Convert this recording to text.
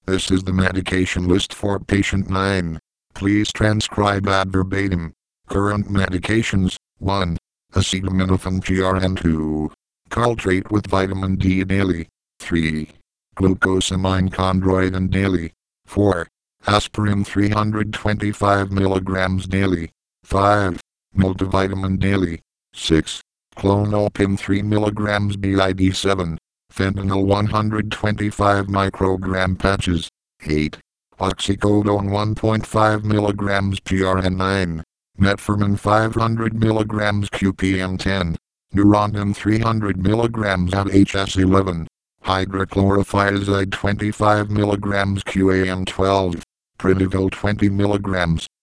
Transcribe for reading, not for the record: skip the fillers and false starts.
This is the medication list for patient 9. Please transcribe ad verbatim. Current medications: 1. Acetaminophen PRN. 2. Caltrate with vitamin D daily. 3. Glucosamine chondroitin daily. 4. Aspirin 325 mg daily. 5. Multivitamin daily. 6. Clonopin 3 mg BID. 7. Fentanyl 125 microgram patches. 8. Oxycodone 1.5 mg PRN. 9. Metformin 500 mg QPM. 10. Neurontin 300 mg AHS. 11. Hydrochlorothiazide 25 mg QAM. 12. Prednisone 20 mg.